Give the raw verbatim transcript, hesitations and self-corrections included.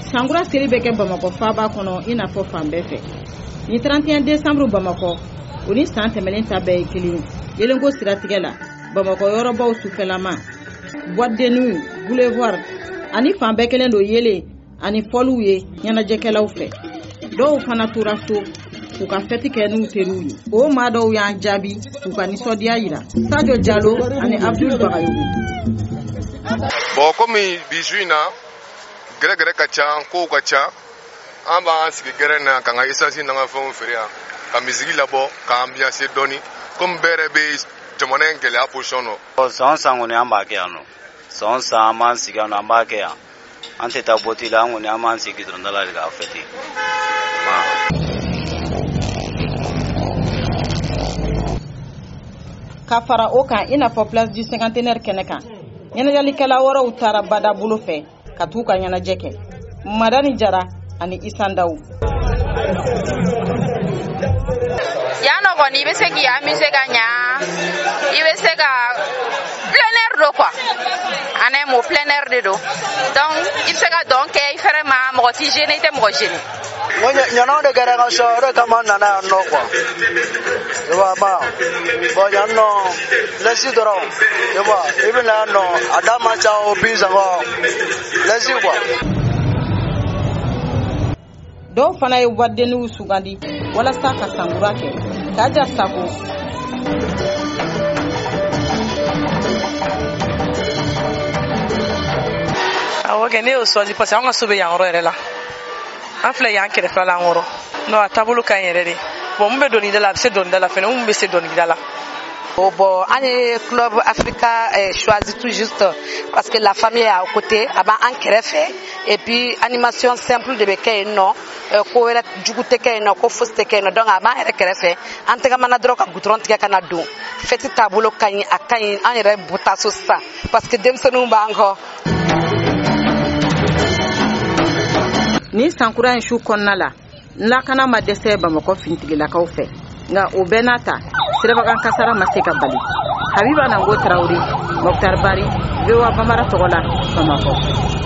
Sankura seli bɛ kɛ Bamakɔ faaba kɔnɔ i n'a fɔ fan bɛɛ fɛ. Ni trente et un décembre Bamakɔ, o ni san tɛmɛnen ta bɛɛ ye kelen. Yelenko siratigɛ la, Bamakɔ yɔrɔbaw sufɛlama, boîte de nuit, boulevard, ani fan bɛɛ kelen don yelen ani fɔliw ye ɲɛnajɛkɛlaw fɛ. Dɔw fana tora so k'u ka fɛti kɛ n'u teriw ye. O maa dɔw y'an jaabi k'u ka nisɔndiya yira. Sadio Jalo ani Abdul Bagayogo. Bon, komi bi su in na gɛrɛgɛrɛ ka ca, kow ka ca, an b'an sigi gɛrɛ na ka n ka essence n'an ka fɛnw feere yan, ka misigi labɔ, ka ambiance dɔɔni, komi bɛɛ yɛrɛ bɛ jamana in gɛlɛya position nɔ. San san kɔni an b'a kɛ yan nɔ, san san an b'an sigi yan nɔ, an b'a kɛ yan, an tɛ taa bɔti la, an kɔni an b'an sigi dɔrɔn da la de k'a fêter. Ka fara o kan i n'a fɔ place du cinquantenaire kɛnɛ kan, ɲɛnajɛlikɛla wɛrɛw taara bada bolo fɛ ka t'u ka ɲɛnajɛ kɛ. Madani Jara ani Isandaw. Yano kɔni i bɛ se k'i amuser ka ɲa, i bɛ se ka plein air do quoi. En un mot, plein air de do. Donc i bɛ se ka dɔn kɛ i fɛrɛ ma, mɔgɔ t'i gêner, i tɛ mɔgɔ gêner. Ɲanaw de kɛra ka sɔrɔ, o de kama an nana yan nɔ quoi. I b'a ma bon yan nɔ laisse dɔrɔn i b'a i bɛ na yan nɔ a da man ca o bi saba laisse quoi. Dɔw fana ye boîte de nuit sugandi walasa ka sankura kɛ. Kaja Sako. Awɔ kɛ ne y'o sɔrɔ parce que an ka so bɛ yan yɔrɔ yɛrɛ la. An filɛ yan kɛrɛfɛ la an kɔrɔ. Non a taabolo ka ɲi yɛrɛ de. Bon mun bɛ dɔnkilida la a bɛ se dɔnkilida la fɛnɛ, mun bɛ se dɔnkilida la. Oh bon, on est club Africa eh, choisi tout juste parce que la famille est à côté, avant en kérefé et puis animation simple de beke non, ko era jugute ke non, ko foste ke non, donc avant era kérefé, en te kamana droka goutron tika kana do. Feti tabolo kanyi akanyi en era buta so ça parce que dem sonu bango. Ni sankura en shu konna la. La kana ma dɛsɛ Bamakɔ fintigilakaw fɛ nka o bɛɛ n'a ta sirabakan kasara ma se ka bali. Habiba Nango Tarawele, Mokhtar Bari, V O A Bambara tɔgɔ la, Bamakɔ.